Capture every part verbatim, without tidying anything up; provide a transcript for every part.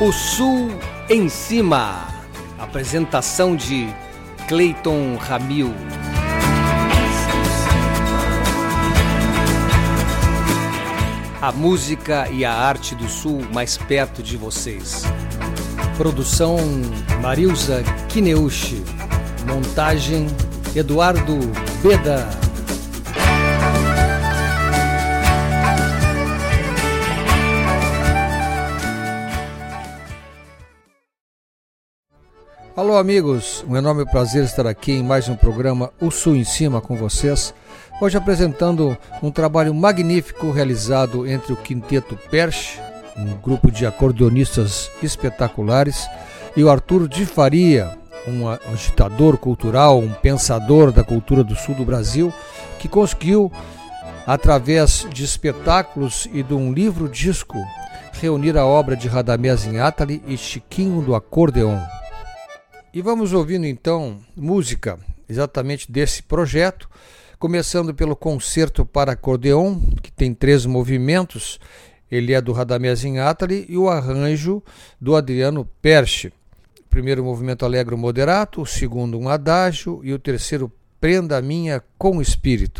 O Sul em Cima. Apresentação de Cleiton Ramil. A música e a arte do Sul mais perto de vocês. Produção Marilza Kineuchi. Montagem Eduardo Beda. Alô amigos, um enorme prazer estar aqui em mais um programa O Sul em Cima com vocês. Hoje apresentando um trabalho magnífico realizado entre o Quinteto Perche, um grupo de acordeonistas espetaculares, e o Arthur de Faria, um agitador cultural, um pensador da cultura do sul do Brasil, que conseguiu, através de espetáculos e de um livro-disco, reunir a obra de Radamés Inátali e Chiquinho do Acordeon. E vamos ouvindo então música exatamente desse projeto, começando pelo Concerto para Acordeon, que tem três movimentos. Ele é do Radamés Inátali e o arranjo do Adriano Perche. O primeiro movimento Allegro Moderato, o segundo um adágio e o terceiro Prenda Minha com Espírito.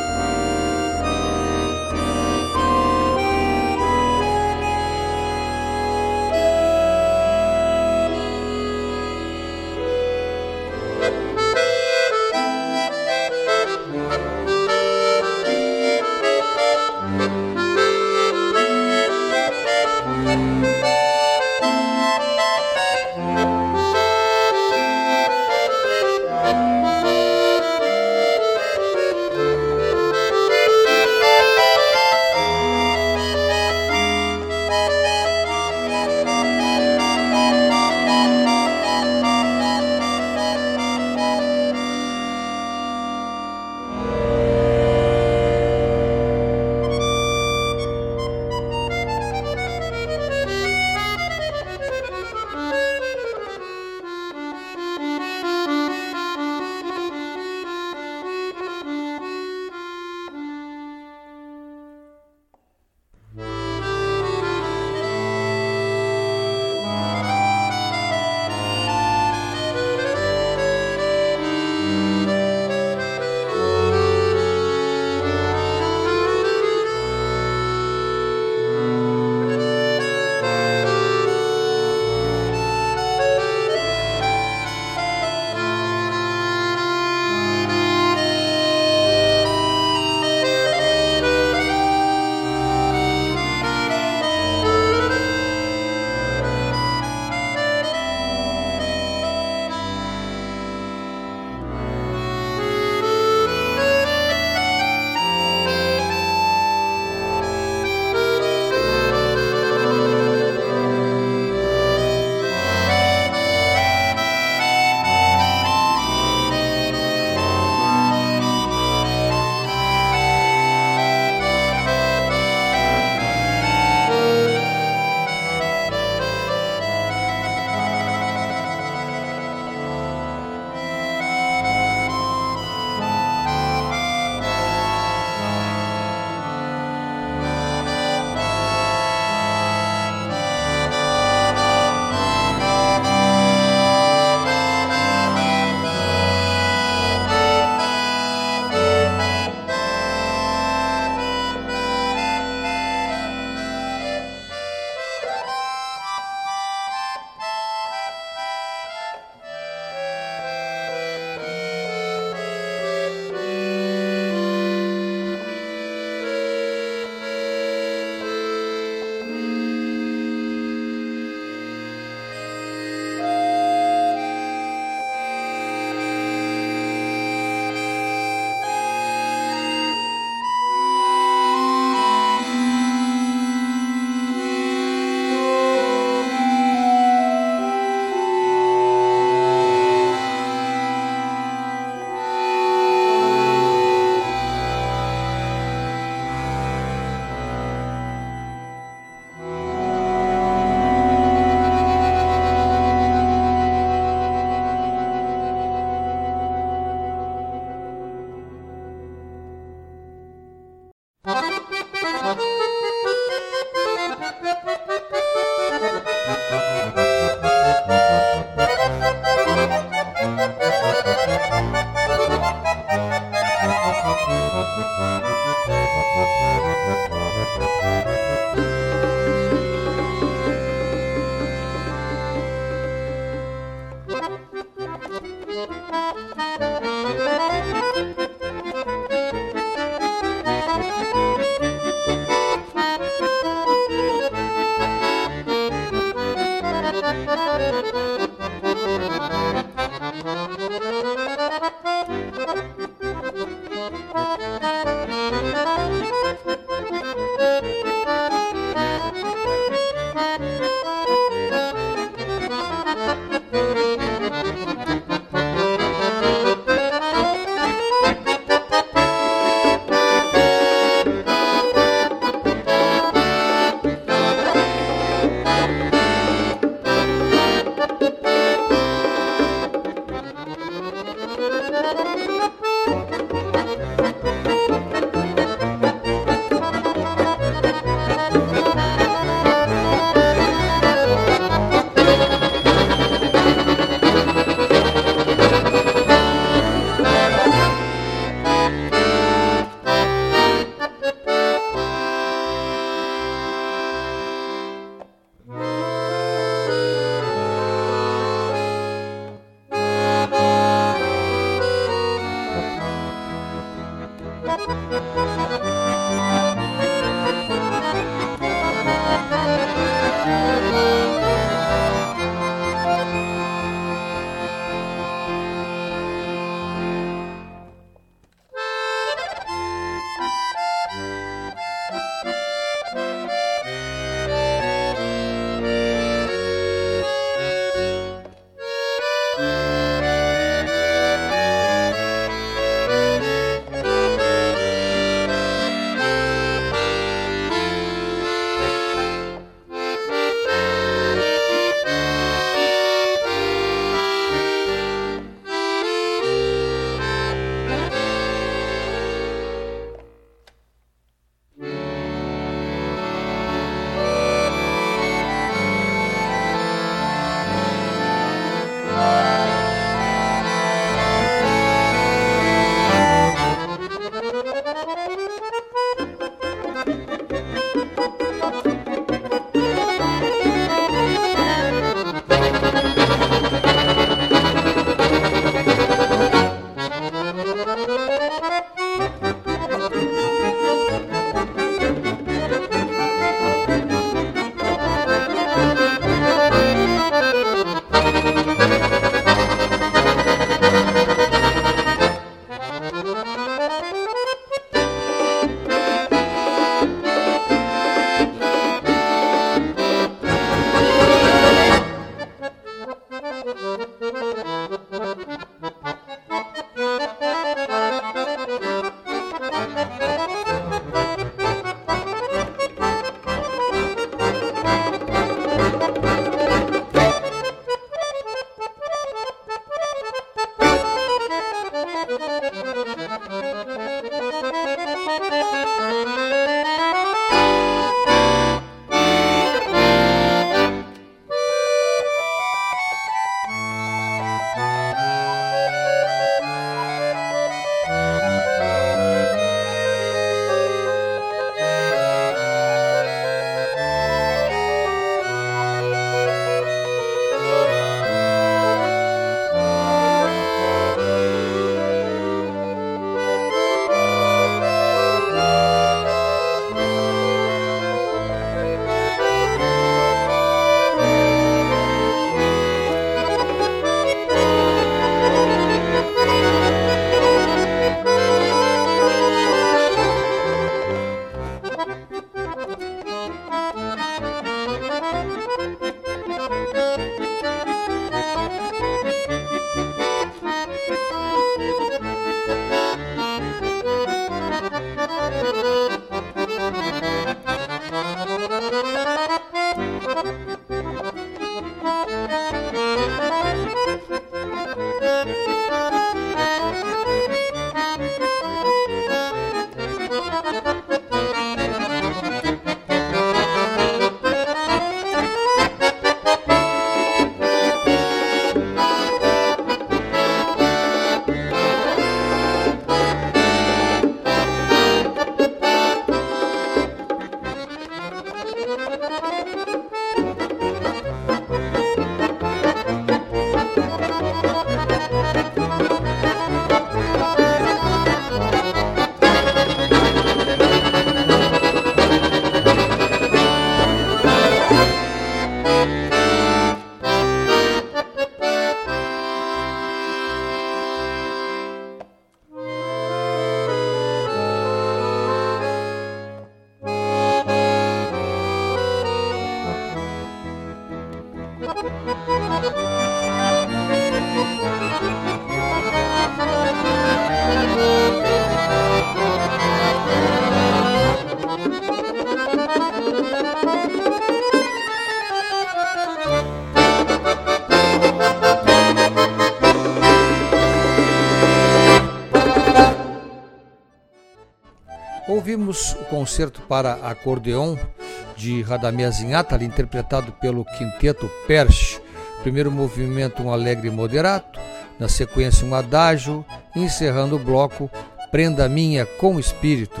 Ouvimos o concerto para acordeon de Radamés Inátali, interpretado pelo Quinteto Perche. Primeiro movimento, um alegre moderato, na sequência um adágio, encerrando o bloco Prenda Minha com Espírito.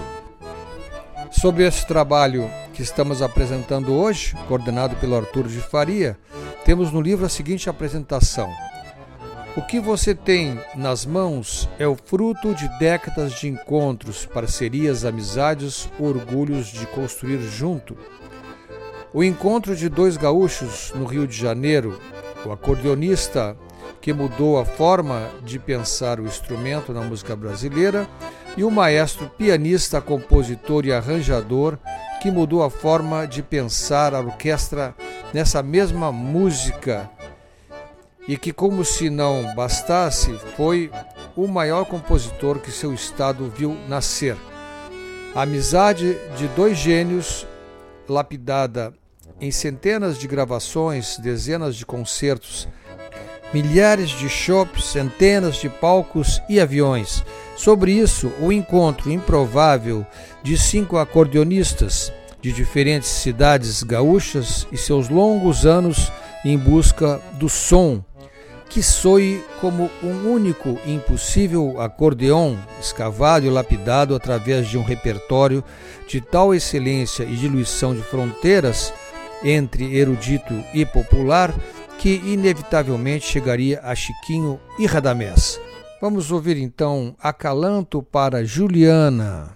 Sobre esse trabalho que estamos apresentando hoje, coordenado pelo Arturo de Faria, temos no livro a seguinte apresentação: o que você tem nas mãos é o fruto de décadas de encontros, parcerias, amizades, orgulhos de construir junto. O encontro de dois gaúchos no Rio de Janeiro, o acordeonista que mudou a forma de pensar o instrumento na música brasileira e o maestro pianista, compositor e arranjador que mudou a forma de pensar a orquestra nessa mesma música, e que, como se não bastasse, foi o maior compositor que seu estado viu nascer. A amizade de dois gênios, lapidada em centenas de gravações, dezenas de concertos, milhares de shows, centenas de palcos e aviões. Sobre isso, o encontro improvável de cinco acordeonistas de diferentes cidades gaúchas e seus longos anos em busca do som que soe como um único e impossível acordeon, escavado e lapidado através de um repertório de tal excelência e diluição de fronteiras entre erudito e popular que inevitavelmente chegaria a Chiquinho e Radamés. Vamos ouvir então Acalanto para Juliana.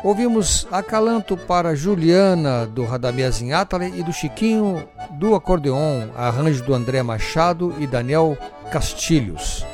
Ouvimos Acalanto para Juliana, do Radamés Inátale, e do Chiquinho, do acordeon, arranjo do André Machado e Daniel Castilhos.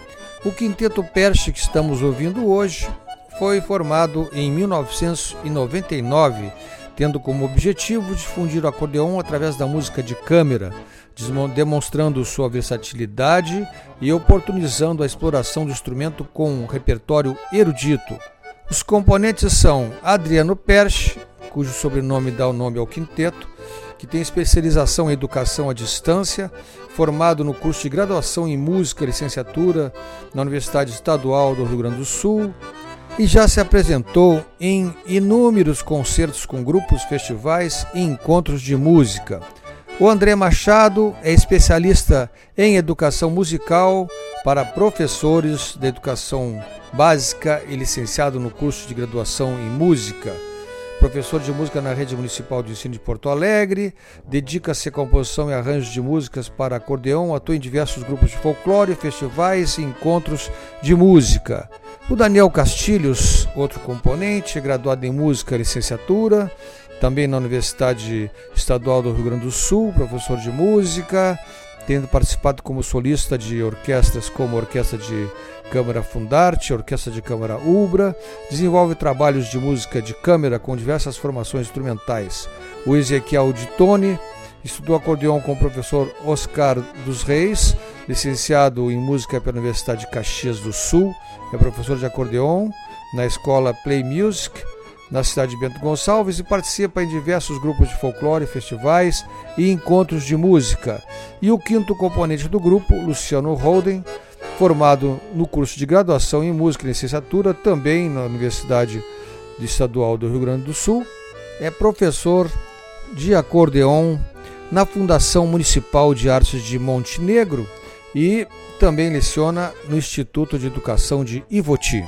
O Quinteto Perche que estamos ouvindo hoje foi formado em mil novecentos e noventa e nove, tendo como objetivo difundir o acordeon através da música de câmara, demonstrando sua versatilidade e oportunizando a exploração do instrumento com um repertório erudito. Os componentes são Adriano Perche, cujo sobrenome dá o nome ao quinteto, que tem especialização em educação à distância, formado no curso de graduação em música e licenciatura na Universidade Estadual do Rio Grande do Sul, e já se apresentou em inúmeros concertos com grupos, festivais e encontros de música. O André Machado é especialista em educação musical para professores de educação básica e licenciado no curso de graduação em música. Professor de música na Rede Municipal de Ensino de Porto Alegre, dedica-se à composição e arranjos de músicas para acordeon, atua em diversos grupos de folclore, festivais e encontros de música. O Daniel Castilhos, outro componente, é graduado em música e licenciatura, também na Universidade Estadual do Rio Grande do Sul, professor de música, tendo participado como solista de orquestras como a Orquestra de Câmara Fundarte, Orquestra de Câmara Ubra, desenvolve trabalhos de música de câmara com diversas formações instrumentais. O Ezequiel de Tone estudou acordeon com o professor Oscar dos Reis, licenciado em música pela Universidade de Caxias do Sul, é professor de acordeon na escola Play Music, na cidade de Bento Gonçalves, e participa em diversos grupos de folclore, festivais e encontros de música. E o quinto componente do grupo, Luciano Holden, formado no curso de graduação em música e licenciatura, também na Universidade Estadual do Rio Grande do Sul, é professor de acordeon na Fundação Municipal de Artes de Montenegro e também leciona no Instituto de Educação de Ivoti.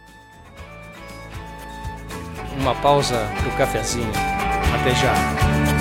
Uma pausa para o cafezinho. Até já.